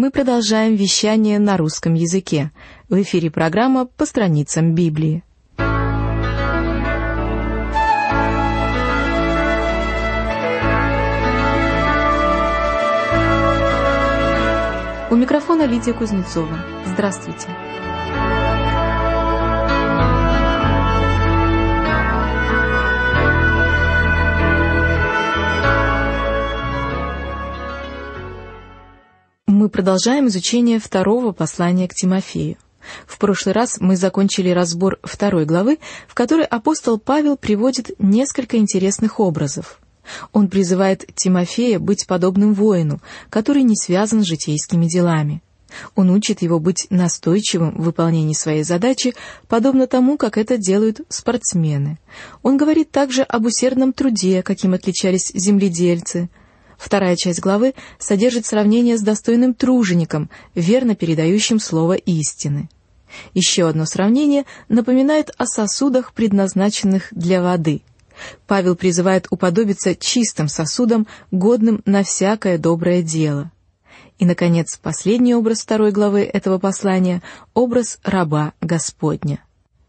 Мы продолжаем вещание на русском языке. В эфире программа «По страницам Библии». У микрофона Лидия Кузнецова. Здравствуйте. Мы продолжаем изучение второго послания к Тимофею. В прошлый раз мы закончили разбор 2 главы, в которой апостол Павел приводит несколько интересных образов. Он призывает Тимофея быть подобным воину, который не связан с житейскими делами. Он учит его быть настойчивым в выполнении своей задачи, подобно тому, как это делают спортсмены. Он говорит также об усердном труде, каким отличались земледельцы. 2 часть главы содержит сравнение с достойным тружеником, верно передающим слово истины. Еще одно сравнение напоминает о сосудах, предназначенных для воды. Павел призывает уподобиться чистым сосудам, годным на всякое доброе дело. И, наконец, последний образ 2 главы этого послания — образ раба Господня.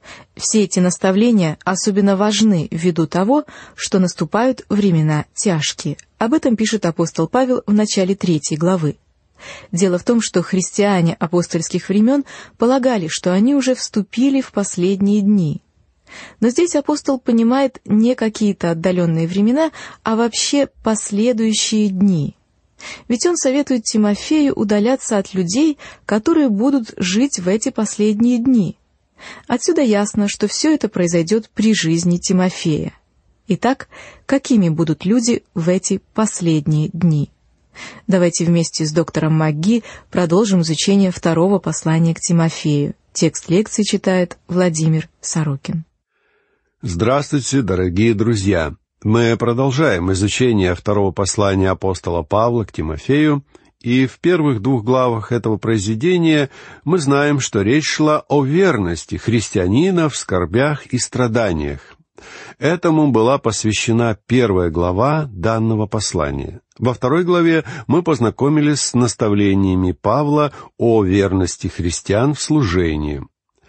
Все эти наставления особенно важны ввиду того, что наступают времена тяжкие. Об этом пишет апостол Павел в начале 3 главы. Дело в том, что христиане апостольских времен полагали, что они уже вступили в последние дни. Но здесь апостол понимает не какие-то отдаленные времена, а вообще последующие дни. Ведь он советует Тимофею удаляться от людей, которые будут жить в эти последние дни. Отсюда ясно, что все это произойдет при жизни Тимофея. Итак, какими будут люди в эти последние дни? Давайте вместе с доктором МакГи продолжим изучение 2 послания к Тимофею. Текст лекции читает Владимир Сорокин. Здравствуйте, дорогие друзья! Мы продолжаем изучение 2 послания апостола Павла к Тимофею, и в первых 2 главах этого произведения мы знаем, что речь шла о верности христианина в скорбях и страданиях. Этому была посвящена 1 глава данного послания. Во 2 главе мы познакомились с наставлениями Павла о верности христиан в служении.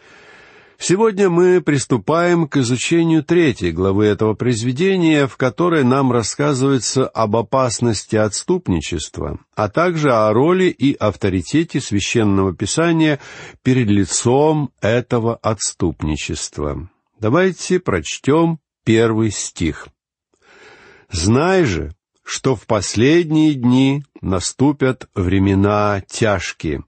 Сегодня мы приступаем к изучению 3 главы этого произведения, в которой нам рассказывается об опасности отступничества, а также о роли и авторитете Священного Писания перед лицом этого отступничества. Давайте прочтем 1 стих. «Знай же, что в последние дни наступят времена тяжкие».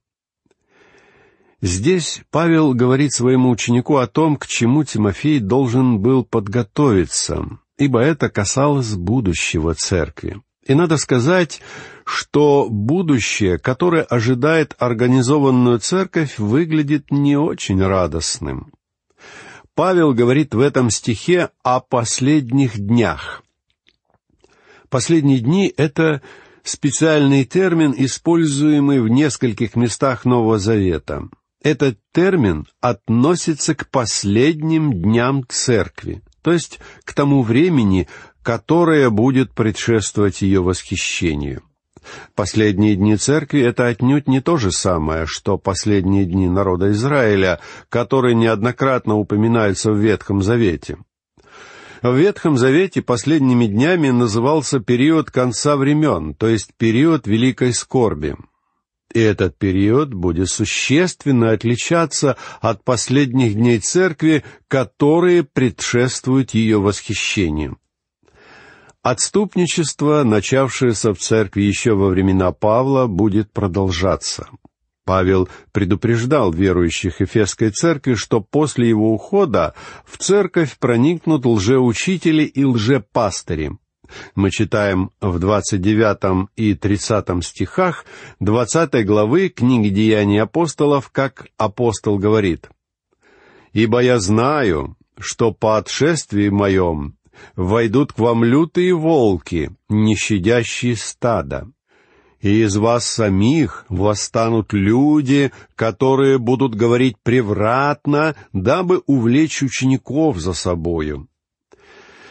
Здесь Павел говорит своему ученику о том, к чему Тимофей должен был подготовиться, ибо это касалось будущего церкви. И надо сказать, что будущее, которое ожидает организованную церковь, выглядит не очень радостным. Павел говорит в этом стихе о последних днях. Последние дни — это специальный термин, используемый в нескольких местах Нового Завета. Этот термин относится к последним дням церкви, то есть к тому времени, которое будет предшествовать ее восхищению. Последние дни церкви — это отнюдь не то же самое, что последние дни народа Израиля, которые неоднократно упоминаются в Ветхом Завете. В Ветхом Завете последними днями назывался период конца времен, то есть период великой скорби. И этот период будет существенно отличаться от последних дней церкви, которые предшествуют ее восхищению. Отступничество, начавшееся в церкви еще во времена Павла, будет продолжаться. Павел предупреждал верующих Эфесской церкви, что после его ухода в церковь проникнут лжеучители и лжепастыри. Мы читаем в 29 и 30 стихах 20 главы книги «Деяний апостолов», как апостол говорит: «Ибо я знаю, что по отшествии моем войдут к вам лютые волки, не щадящие стада. И из вас самих восстанут люди, которые будут говорить превратно, дабы увлечь учеников за собою».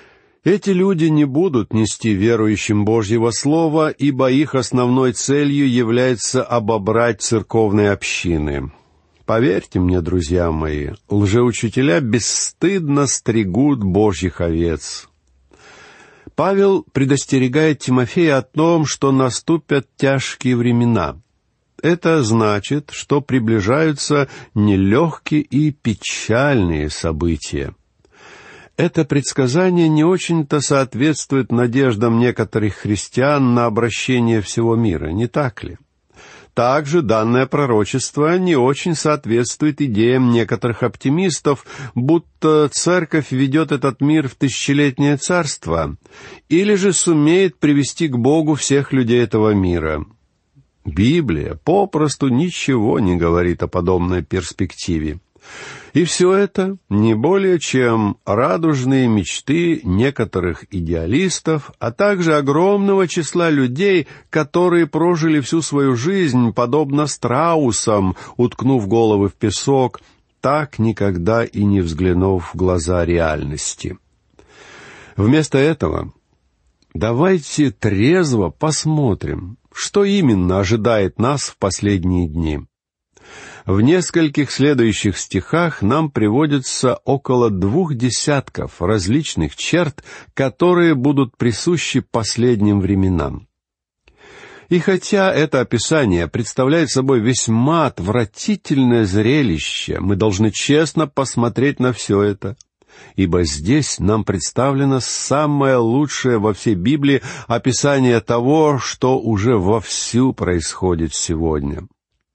Эти люди не будут нести верующим Божьего Слова, ибо их основной целью является обобрать церковные общины. Поверьте мне, друзья мои, лжеучителя бесстыдно стригут Божьих овец. Павел предостерегает Тимофея о том, что наступят тяжкие времена. Это значит, что приближаются нелегкие и печальные события. Это предсказание не очень-то соответствует надеждам некоторых христиан на обращение всего мира, не так ли? Также данное пророчество не очень соответствует идеям некоторых оптимистов, будто церковь ведет этот мир в тысячелетнее царство, или же сумеет привести к Богу всех людей этого мира. Библия попросту ничего не говорит о подобной перспективе. И все это не более чем радужные мечты некоторых идеалистов, а также огромного числа людей, которые прожили всю свою жизнь, подобно страусам, уткнув головы в песок, так никогда и не взглянув в глаза реальности. Вместо этого давайте трезво посмотрим, что именно ожидает нас в последние дни. В нескольких следующих стихах нам приводится около 20 различных черт, которые будут присущи последним временам. И хотя это описание представляет собой весьма отвратительное зрелище, мы должны честно посмотреть на все это, ибо здесь нам представлено самое лучшее во всей Библии описание того, что уже вовсю происходит сегодня.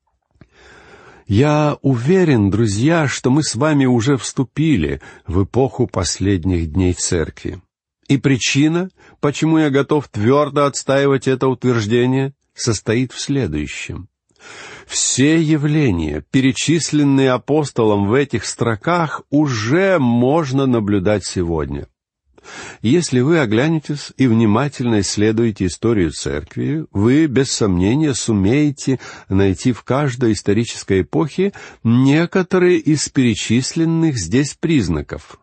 Я уверен, друзья, что мы с вами уже вступили в эпоху последних дней Церкви. И причина, почему я готов твердо отстаивать это утверждение, состоит в следующем. Все явления, перечисленные апостолом в этих строках, уже можно наблюдать сегодня. Если вы оглянетесь и внимательно исследуете историю Церкви, вы, без сомнения, сумеете найти в каждой исторической эпохе некоторые из перечисленных здесь признаков.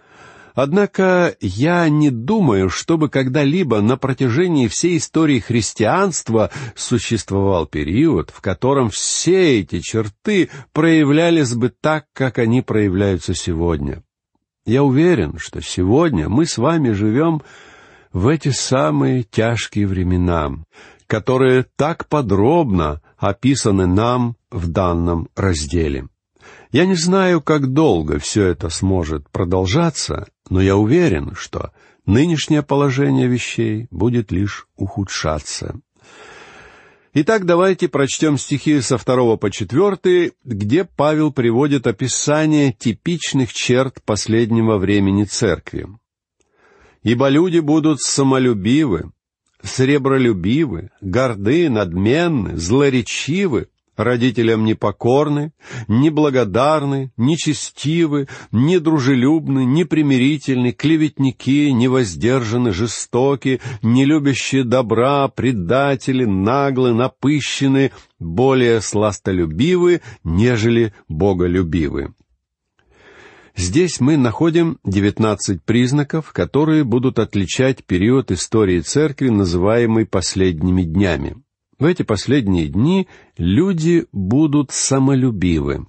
Однако я не думаю, чтобы когда-либо на протяжении всей истории христианства существовал период, в котором все эти черты проявлялись бы так, как они проявляются сегодня. Я уверен, что сегодня мы с вами живем в эти самые тяжкие времена, которые так подробно описаны нам в данном разделе. Я не знаю, как долго все это сможет продолжаться, но я уверен, что нынешнее положение вещей будет лишь ухудшаться. Итак, давайте прочтем стихи со 2 по 4, где Павел приводит описание типичных черт последнего времени Церкви. «Ибо люди будут самолюбивы, сребролюбивы, горды, надменны, злоречивы, родителям непокорны, неблагодарны, нечестивы, недружелюбны, непримирительны, клеветники, невоздержаны, жестоки, нелюбящие добра, предатели, наглы, напыщены, более сластолюбивы, нежели боголюбивы». Здесь мы находим 19 признаков, которые будут отличать период истории Церкви, называемый последними днями. В эти последние дни люди будут самолюбивы.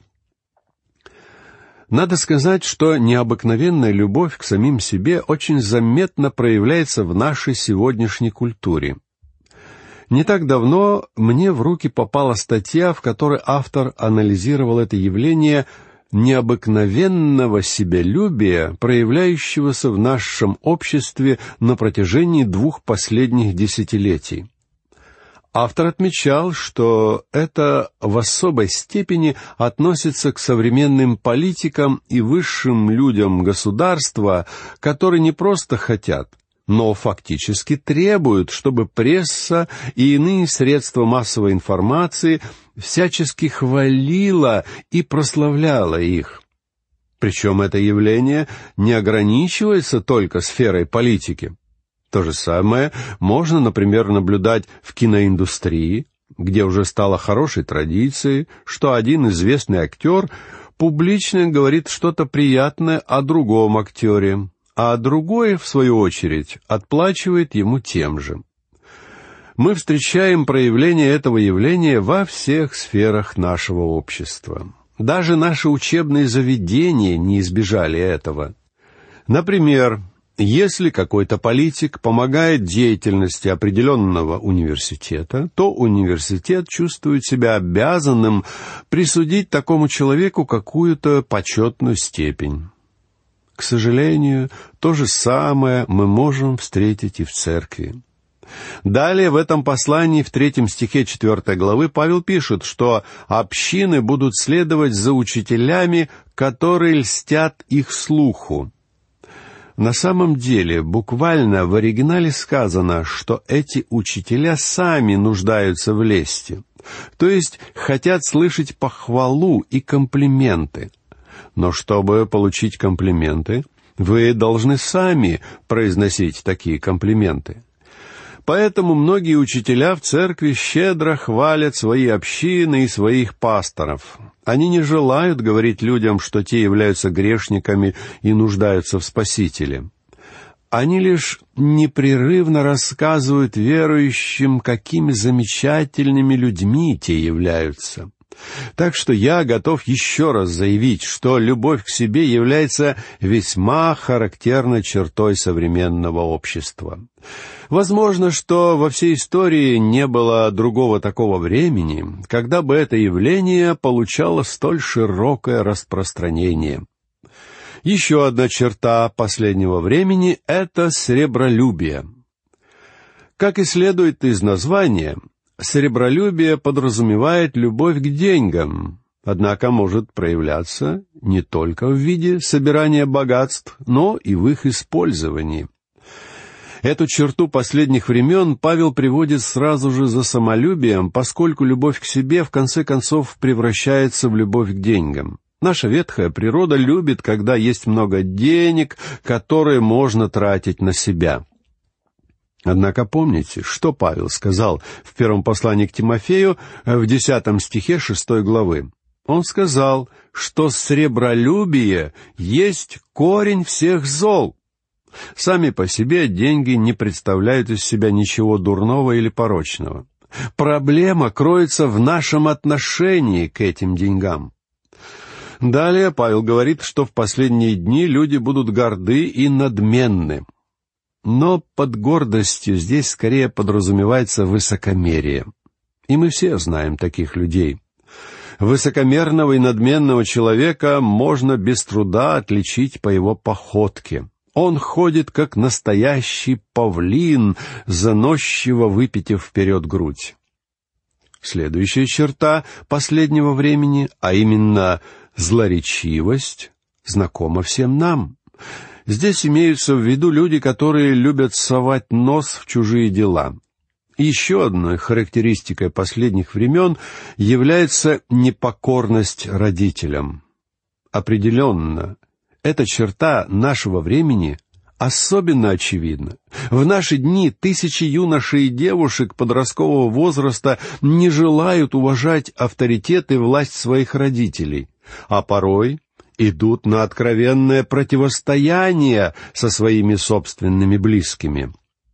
Надо сказать, что необыкновенная любовь к самим себе очень заметно проявляется в нашей сегодняшней культуре. Не так давно мне в руки попала статья, в которой автор анализировал это явление необыкновенного себялюбия, проявляющегося в нашем обществе на протяжении 2 последних десятилетий. Автор отмечал, что это в особой степени относится к современным политикам и высшим людям государства, которые не просто хотят, но фактически требуют, чтобы пресса и иные средства массовой информации всячески хвалила и прославляла их. Причем это явление не ограничивается только сферой политики. То же самое можно, например, наблюдать в киноиндустрии, где уже стало хорошей традицией, что один известный актер публично говорит что-то приятное о другом актере, а другой, в свою очередь, отплачивает ему тем же. Мы встречаем проявление этого явления во всех сферах нашего общества. Даже наши учебные заведения не избежали этого. Например, если какой-то политик помогает деятельности определенного университета, то университет чувствует себя обязанным присудить такому человеку какую-то почетную степень. К сожалению, то же самое мы можем встретить и в церкви. Далее в этом послании в 3 стихе 4 главы Павел пишет, что общины будут следовать за учителями, которые льстят их слуху. На самом деле, буквально в оригинале сказано, что эти учителя сами нуждаются в лести, то есть хотят слышать похвалу и комплименты. Но чтобы получить комплименты, вы должны сами произносить такие комплименты. Поэтому многие учителя в церкви щедро хвалят свои общины и своих пасторов. Они не желают говорить людям, что те являются грешниками и нуждаются в Спасителе. Они лишь непрерывно рассказывают верующим, какими замечательными людьми те являются. Так что я готов еще раз заявить, что любовь к себе является весьма характерной чертой современного общества. Возможно, что во всей истории не было другого такого времени, когда бы это явление получало столь широкое распространение. Еще одна черта последнего времени — это сребролюбие. Как и следует из названия, сребролюбие подразумевает любовь к деньгам, однако может проявляться не только в виде собирания богатств, но и в их использовании. Эту черту последних времен Павел приводит сразу же за самолюбием, поскольку любовь к себе в конце концов превращается в любовь к деньгам. Наша ветхая природа любит, когда есть много денег, которые можно тратить на себя. Однако помните, что Павел сказал в первом послании к Тимофею в 10 стихе 6 главы. Он сказал, что сребролюбие есть корень всех зол. Сами по себе деньги не представляют из себя ничего дурного или порочного. Проблема кроется в нашем отношении к этим деньгам. Далее Павел говорит, что в последние дни люди будут горды и надменны. Но под гордостью здесь скорее подразумевается высокомерие. И мы все знаем таких людей. Высокомерного и надменного человека можно без труда отличить по его походке. Он ходит, как настоящий павлин, заносчиво выпитив вперед грудь. Следующая черта последнего времени, а именно злоречивость, знакома всем нам. Здесь имеются в виду люди, которые любят совать нос в чужие дела. Еще одной характеристикой последних времен является непокорность родителям. Определенно, эта черта нашего времени особенно очевидна. В наши дни тысячи юношей и девушек подросткового возраста не желают уважать авторитет и власть своих родителей, а порой идут на откровенное противостояние со своими собственными близкими.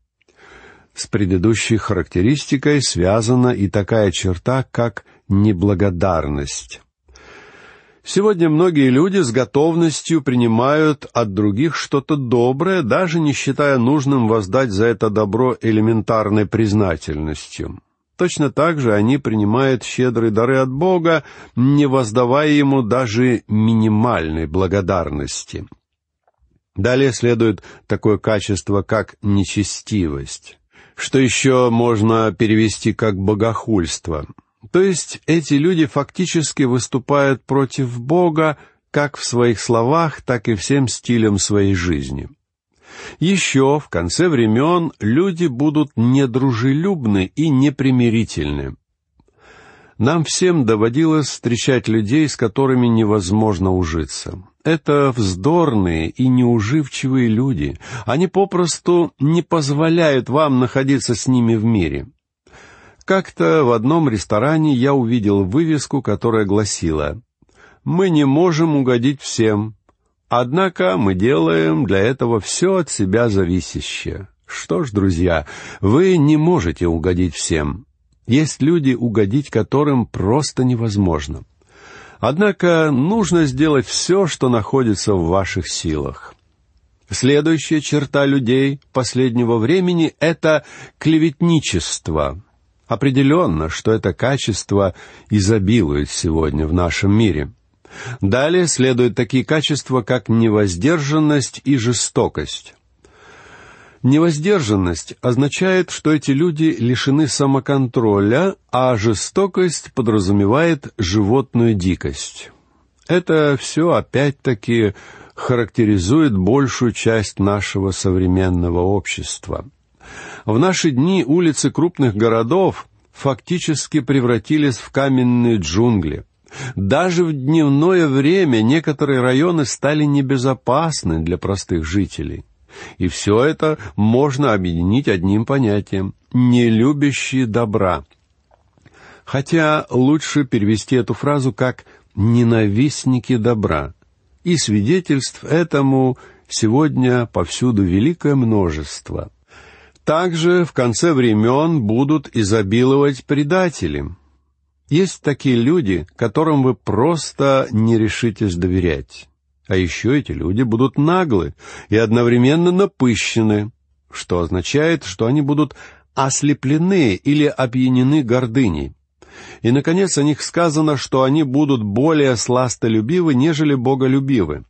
С предыдущей характеристикой связана и такая черта, как неблагодарность. Сегодня многие люди с готовностью принимают от других что-то доброе, даже не считая нужным воздать за это добро элементарной признательностью. Точно так же они принимают щедрые дары от Бога, не воздавая Ему даже минимальной благодарности. Далее следует такое качество, как нечестивость, что еще можно перевести как богохульство. То есть эти люди фактически выступают против Бога как в своих словах, так и всем стилем своей жизни. Еще в конце времен люди будут недружелюбны и непримирительны. Нам всем доводилось встречать людей, с которыми невозможно ужиться. Это вздорные и неуживчивые люди. Они попросту не позволяют вам находиться с ними в мире. Как-то в одном ресторане я увидел вывеску, которая гласила: «Мы не можем угодить всем. Однако мы делаем для этого все от себя зависящее. Что ж, друзья, вы не можете угодить всем. Есть люди, угодить которым просто невозможно. Однако нужно сделать все, что находится в ваших силах. Следующая черта людей последнего времени — это клеветничество. Определенно, что это качество изобилует сегодня в нашем мире. Далее следуют такие качества, как невоздержанность и жестокость. Невоздержанность означает, что эти люди лишены самоконтроля, а жестокость подразумевает животную дикость. Это все, опять-таки, характеризует большую часть нашего современного общества. В наши дни улицы крупных городов фактически превратились в каменные джунгли. Даже в дневное время некоторые районы стали небезопасны для простых жителей. И все это можно объединить одним понятием — нелюбящие добра. Хотя лучше перевести эту фразу как «ненавистники добра». И свидетельств этому сегодня повсюду великое множество. Также в конце времен будут изобиловать предатели. Есть такие люди, которым вы просто не решитесь доверять. А еще эти люди будут наглы и одновременно напыщены, что означает, что они будут ослеплены или опьянены гордыней. И, наконец, о них сказано, что они будут более сластолюбивы, нежели боголюбивы.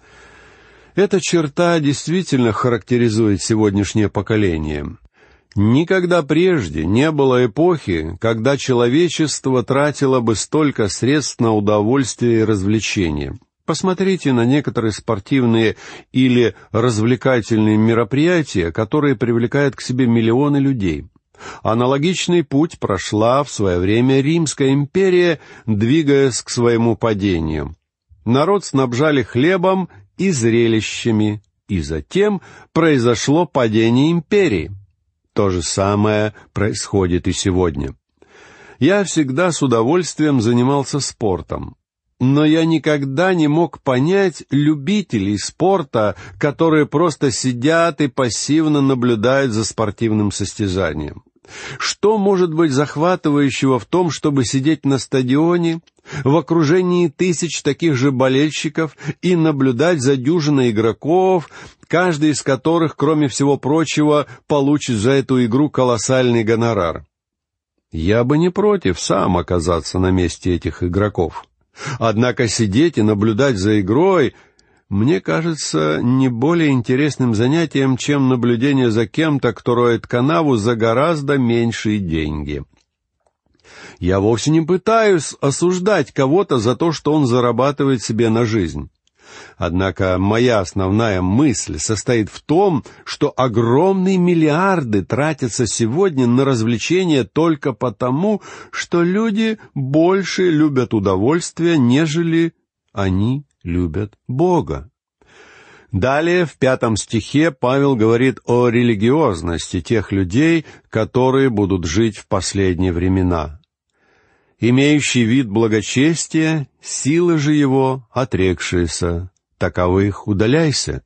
Эта черта действительно характеризует сегодняшнее поколение. Никогда прежде не было эпохи, когда человечество тратило бы столько средств на удовольствие и развлечения. Посмотрите на некоторые спортивные или развлекательные мероприятия, которые привлекают к себе миллионы людей. Аналогичный путь прошла в свое время Римская империя, двигаясь к своему падению. Народ снабжали хлебом и зрелищами, и затем произошло падение империи. То же самое происходит и сегодня. Я всегда с удовольствием занимался спортом. Но я никогда не мог понять любителей спорта, которые просто сидят и пассивно наблюдают за спортивным состязанием. Что может быть захватывающего в том, чтобы сидеть на стадионе, в окружении тысяч таких же болельщиков и наблюдать за дюжиной игроков, каждый из которых, кроме всего прочего, получит за эту игру колоссальный гонорар? Я бы не против сам оказаться на месте этих игроков. Однако сидеть и наблюдать за игрой, мне кажется, не более интересным занятием, чем наблюдение за кем-то, кто роет канаву за гораздо меньшие деньги. Я вовсе не пытаюсь осуждать кого-то за то, что он зарабатывает себе на жизнь. Однако моя основная мысль состоит в том, что огромные миллиарды тратятся сегодня на развлечения только потому, что люди больше любят удовольствие, нежели они любят Бога. Далее, в 5 стихе, Павел говорит о религиозности тех людей, которые будут жить в последние времена. «Имеющий вид благочестия, силы же его отрекшиеся, таковых удаляйся».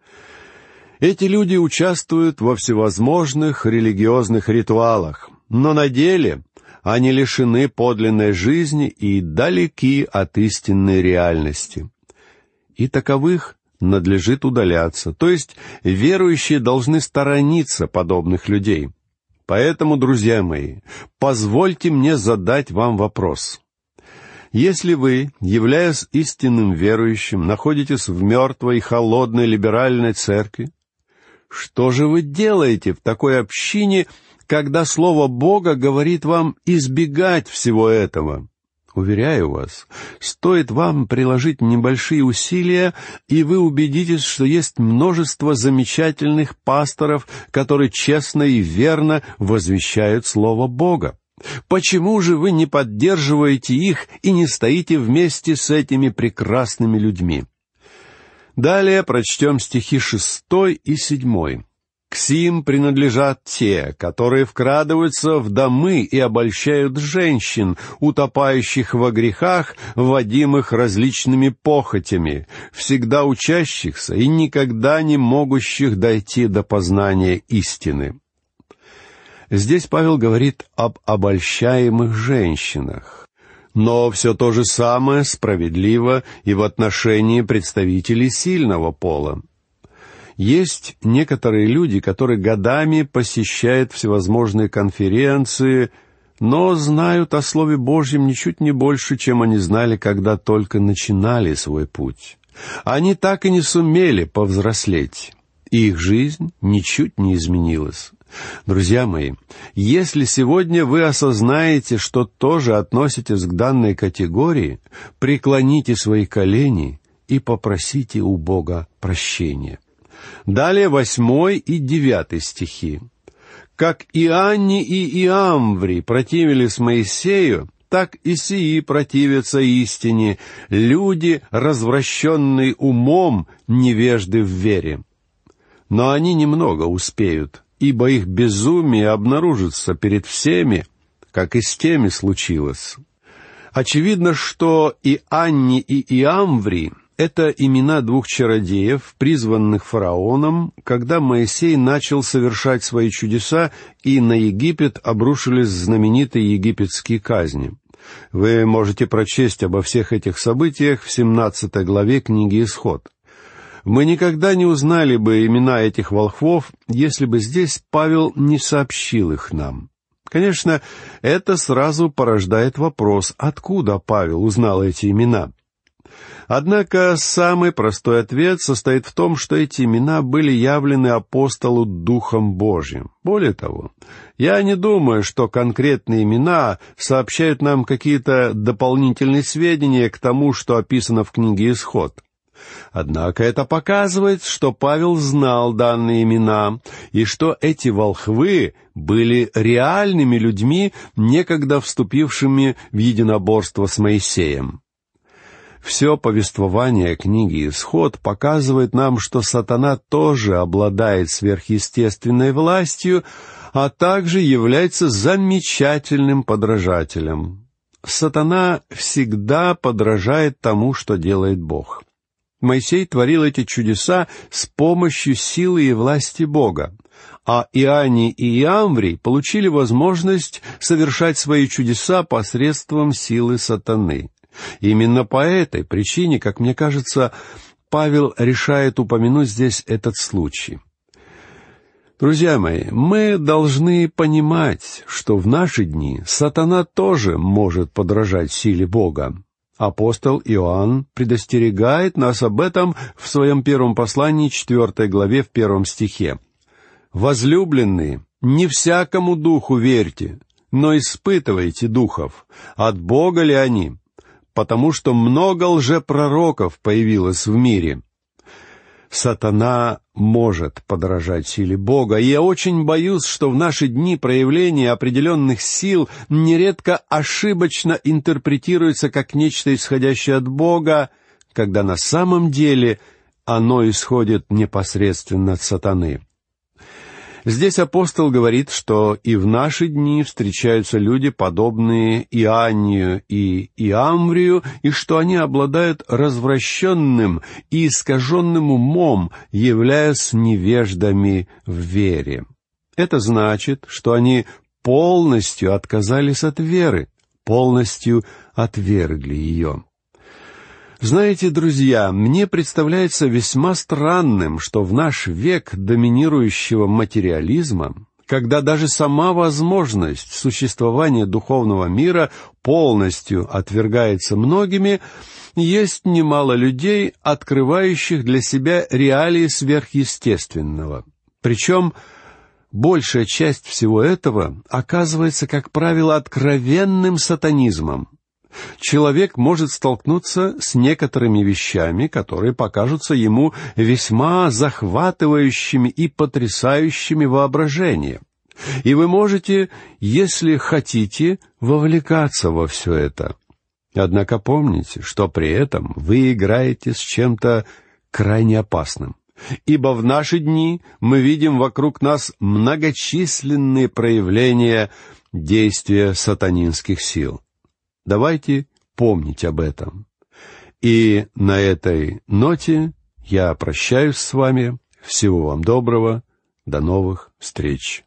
Эти люди участвуют во всевозможных религиозных ритуалах, но на деле они лишены подлинной жизни и далеки от истинной реальности. И таковых надлежит удаляться, то есть верующие должны сторониться подобных людей. Поэтому, друзья мои, позвольте мне задать вам вопрос. Если вы, являясь истинным верующим, находитесь в мертвой и холодной либеральной церкви, что же вы делаете в такой общине, когда Слово Бога говорит вам избегать всего этого? Уверяю вас, стоит вам приложить небольшие усилия, и вы убедитесь, что есть множество замечательных пасторов, которые честно и верно возвещают Слово Бога. Почему же вы не поддерживаете их и не стоите вместе с этими прекрасными людьми? Далее прочтем стихи 6 и 7. К сим принадлежат те, которые вкрадываются в домы и обольщают женщин, утопающих во грехах, водимых различными похотями, всегда учащихся и никогда не могущих дойти до познания истины». Здесь Павел говорит об обольщаемых женщинах. Но все то же самое справедливо и в отношении представителей сильного пола. Есть некоторые люди, которые годами посещают всевозможные конференции, но знают о Слове Божьем ничуть не больше, чем они знали, когда только начинали свой путь. Они так и не сумели повзрослеть, и их жизнь ничуть не изменилась. Друзья мои, если сегодня вы осознаете, что тоже относитесь к данной категории, преклоните свои колени и попросите у Бога прощения. Далее 8 и 9 стихи. «Как Ианни и Иамври противились Моисею, так и сии противятся истине, люди, развращенные умом, невежды в вере. Но они немного успеют, ибо их безумие обнаружится перед всеми, как и с теми случилось». Очевидно, что Ианни и Иамври — это имена двух чародеев, призванных фараоном, когда Моисей начал совершать свои чудеса, и на Египет обрушились знаменитые египетские казни. Вы можете прочесть обо всех этих событиях в 17 главе книги «Исход». Мы никогда не узнали бы имена этих волхвов, если бы здесь Павел не сообщил их нам. Конечно, это сразу порождает вопрос, откуда Павел узнал эти имена. Однако самый простой ответ состоит в том, что эти имена были явлены апостолу Духом Божьим. Более того, я не думаю, что конкретные имена сообщают нам какие-то дополнительные сведения к тому, что описано в книге «Исход». Однако это показывает, что Павел знал данные имена, и что эти волхвы были реальными людьми, некогда вступившими в единоборство с Моисеем. Все повествование книги «Исход» показывает нам, что сатана тоже обладает сверхъестественной властью, а также является замечательным подражателем. Сатана всегда подражает тому, что делает Бог. Моисей творил эти чудеса с помощью силы и власти Бога, а Ианни и Иамври получили возможность совершать свои чудеса посредством силы сатаны. Именно по этой причине, как мне кажется, Павел решает упомянуть здесь этот случай. Друзья мои, мы должны понимать, что в наши дни сатана тоже может подражать силе Бога. Апостол Иоанн предостерегает нас об этом в своем первом послании, 4 главе, в 1 стихе. «Возлюбленные, не всякому духу верьте, но испытывайте духов, от Бога ли они, потому что много лжепророков появилось в мире». Сатана может подражать силе Бога, и я очень боюсь, что в наши дни проявление определенных сил нередко ошибочно интерпретируется как нечто исходящее от Бога, когда на самом деле оно исходит непосредственно от сатаны. Здесь апостол говорит, что и в наши дни встречаются люди, подобные Ианнию и Иамврию, и что они обладают развращенным и искаженным умом, являясь невеждами в вере. Это значит, что они полностью отказались от веры, полностью отвергли ее. Знаете, друзья, мне представляется весьма странным, что в наш век доминирующего материализма, когда даже сама возможность существования духовного мира полностью отвергается многими, есть немало людей, открывающих для себя реалии сверхъестественного. Причем большая часть всего этого оказывается, как правило, откровенным сатанизмом. Человек может столкнуться с некоторыми вещами, которые покажутся ему весьма захватывающими и потрясающими воображение. И вы можете, если хотите, вовлекаться во все это. Однако помните, что при этом вы играете с чем-то крайне опасным. ибо в наши дни мы видим вокруг нас многочисленные проявления действия сатанинских сил. Давайте помнить об этом. И на этой ноте я прощаюсь с вами. Всего вам доброго. До новых встреч.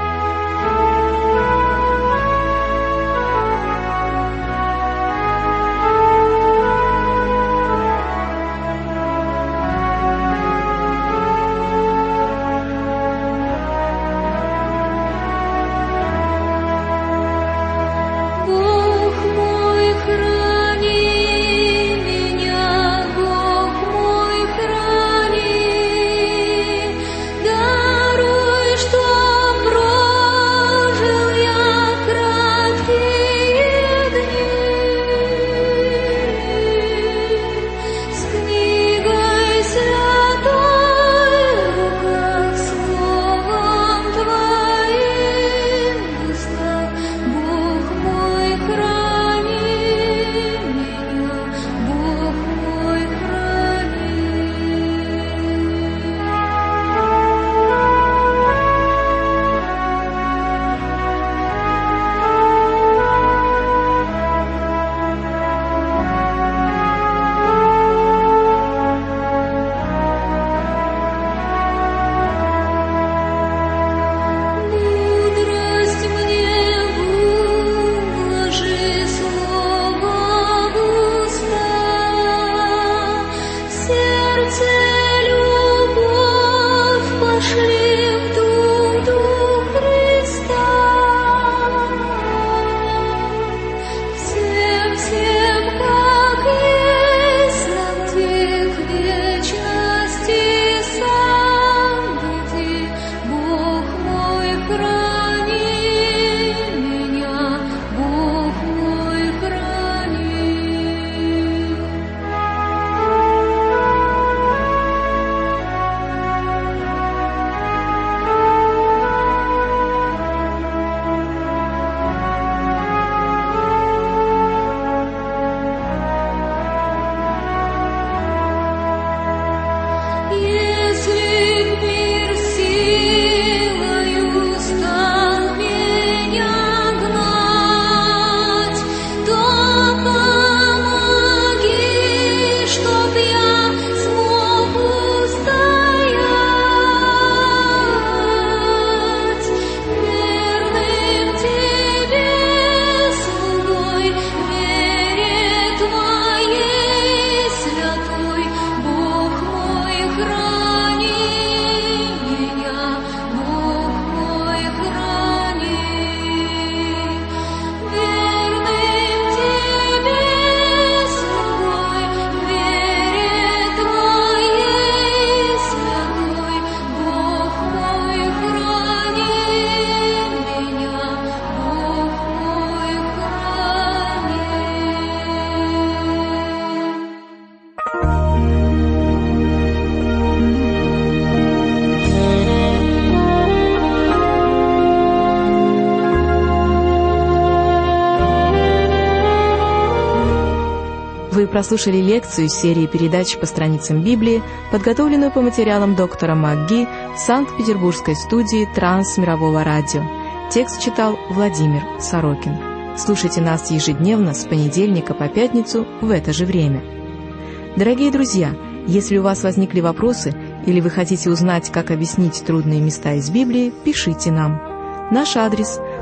Вы прослушали лекцию из серии передач по страницам Библии, подготовленную по материалам доктора МакГи в Санкт-Петербургской студии Трансмирового радио. Текст читал Владимир Сорокин. Слушайте нас ежедневно с понедельника по пятницу в это же время. Дорогие друзья, если у вас возникли вопросы или вы хотите узнать, как объяснить трудные места из Библии, пишите нам. Наш адрес –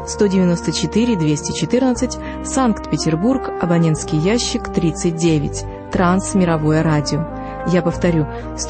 194-214, Санкт-Петербург, абонентский ящик 39, Трансмировое радио. Я повторю,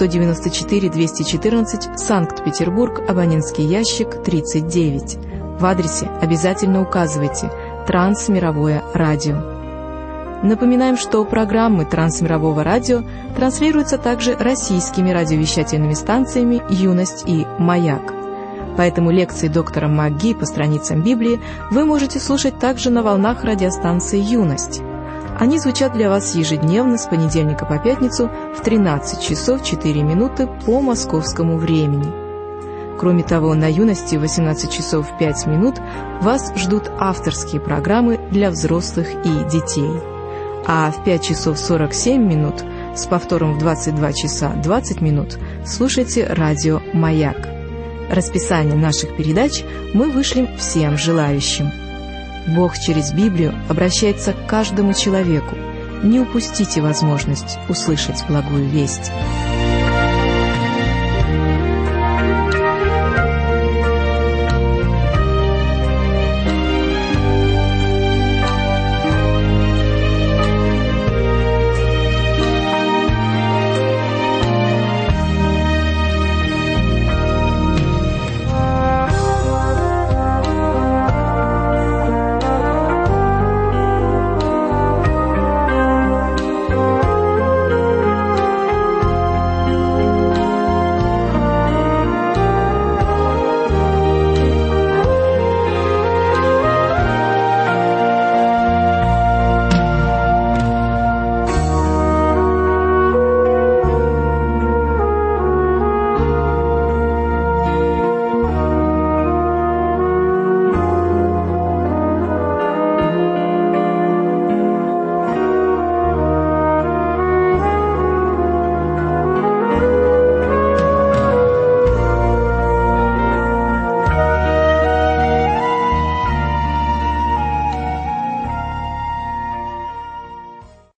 194-214, Санкт-Петербург, абонентский ящик 39. В адресе обязательно указывайте «Трансмировое радио». Напоминаем, что программы Трансмирового радио транслируются также российскими радиовещательными станциями «Юность» и «Маяк». Поэтому лекции доктора МакГи по страницам Библии вы можете слушать также на волнах радиостанции «Юность». Они звучат для вас ежедневно с понедельника по пятницу в 13 часов 4 минуты по московскому времени. Кроме того, на «Юности» в 18 часов 5 минут вас ждут авторские программы для взрослых и детей. А в 5 часов 47 минут С повтором в 22 часа 20 минут слушайте радио «Маяк». Расписание наших передач мы вышлем всем желающим. Бог через Библию обращается к каждому человеку. Не упустите возможность услышать благую весть.